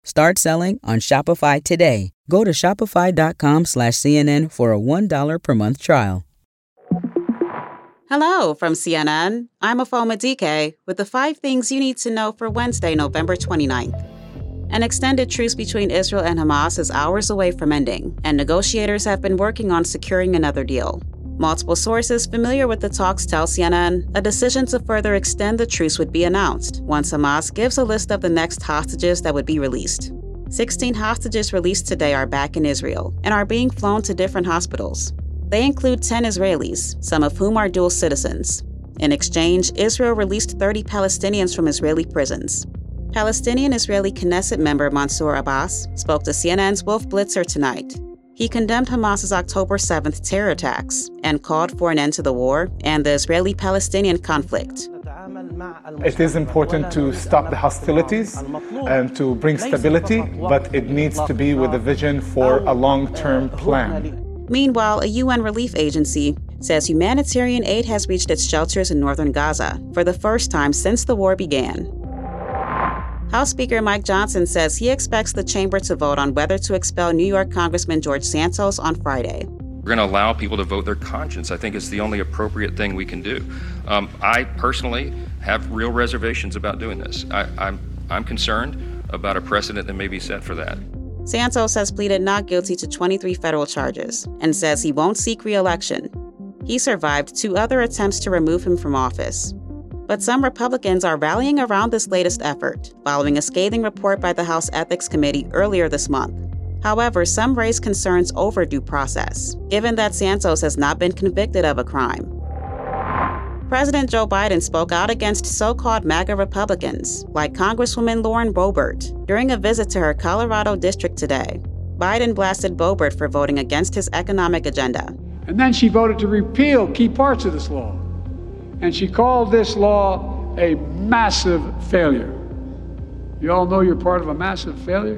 Start selling on Shopify today. Go to shopify.com/CNN for a $1 per month trial. Hello from CNN. I'm Afoma DK with the 5 things you need to know for Wednesday, November 29th. An extended truce between Israel and Hamas is hours away from ending, and negotiators have been working on securing another deal. Multiple sources familiar with the talks tell CNN a decision to further extend the truce would be announced once Hamas gives a list of the next hostages that would be released. 16 hostages released today are back in Israel and are being flown to different hospitals. They include 10 Israelis, some of whom are dual citizens. In exchange, Israel released 30 Palestinians from Israeli prisons. Palestinian-Israeli Knesset member Mansour Abbas spoke to CNN's Wolf Blitzer tonight. He condemned Hamas's October 7th terror attacks and called for an end to the war and the Israeli-Palestinian conflict. It is important to stop the hostilities and to bring stability, but it needs to be with a vision for a long-term plan. Meanwhile, a UN relief agency says humanitarian aid has reached its shelters in northern Gaza for the first time since the war began. House Speaker Mike Johnson says he expects the chamber to vote on whether to expel New York Congressman George Santos on Friday. We're going to allow people to vote their conscience. I think it's the only appropriate thing we can do. I personally have real reservations about doing this. I'm concerned about a precedent that may be set for that. Santos has pleaded not guilty to 23 federal charges and says he won't seek re-election. He survived 2 other attempts to remove him from office. But some Republicans are rallying around this latest effort, following a scathing report by the House Ethics Committee earlier this month. However, some raise concerns over due process, given that Santos has not been convicted of a crime. President Joe Biden spoke out against so-called MAGA Republicans, like Congresswoman Lauren Boebert, during a visit to her Colorado district today. Biden blasted Boebert for voting against his economic agenda. And then she voted to repeal key parts of this law. And she called this law a massive failure. You all know you're part of a massive failure?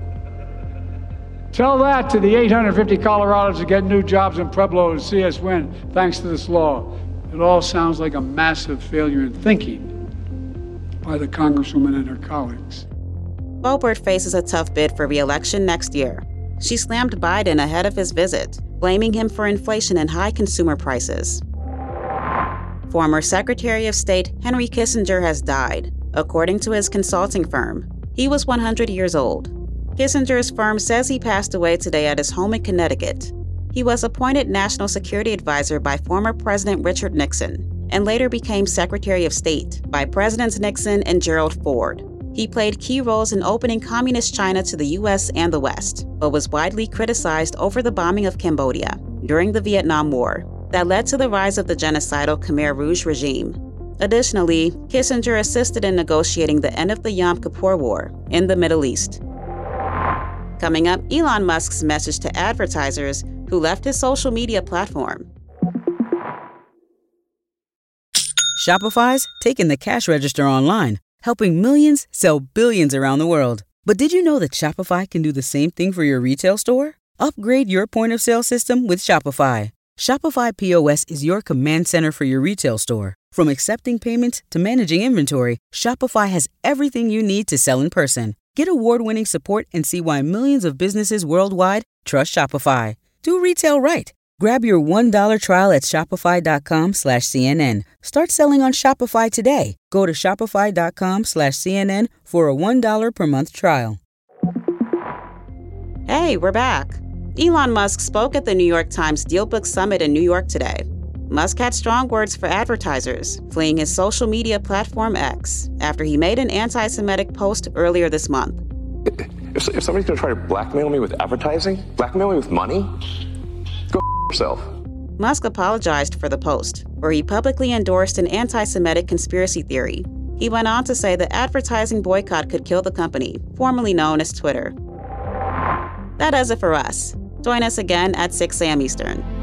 Tell that to the 850 Coloradans who get new jobs in Pueblo and see us win thanks to this law. It all sounds like a massive failure in thinking by the Congresswoman and her colleagues. Boebert faces a tough bid for re-election next year. She slammed Biden ahead of his visit, blaming him for inflation and high consumer prices. Former Secretary of State Henry Kissinger has died, according to his consulting firm. He was 100 years old. Kissinger's firm says he passed away today at his home in Connecticut. He was appointed National Security Advisor by former President Richard Nixon and later became Secretary of State by Presidents Nixon and Gerald Ford. He played key roles in opening Communist China to the U.S. and the West, but was widely criticized over the bombing of Cambodia during the Vietnam War that led to the rise of the genocidal Khmer Rouge regime. Additionally, Kissinger assisted in negotiating the end of the Yom Kippur War in the Middle East. Coming up, Elon Musk's message to advertisers who left his social media platform. Shopify's taking the cash register online, helping millions sell billions around the world. But did you know that Shopify can do the same thing for your retail store? Upgrade your point-of-sale system with Shopify. Shopify POS is your command center for your retail store. From accepting payments to managing inventory, Shopify has everything you need to sell in person. Get award-winning support and see why millions of businesses worldwide trust Shopify. Do retail right. Grab your $1 trial at shopify.com/CNN. Start selling on Shopify today. Go to shopify.com/CNN for a $1 per month trial. Hey, we're back. Elon Musk spoke at the New York Times DealBook Summit in New York today. Musk had strong words for advertisers, fleeing his social media platform X after he made an anti-Semitic post earlier this month. If somebody's going to try to blackmail me with advertising, blackmail me with money, go yourself. Musk apologized for the post, where he publicly endorsed an anti-Semitic conspiracy theory. He went on to say the advertising boycott could kill the company, formerly known as Twitter. That does it for us. Join us again at 6 a.m. Eastern.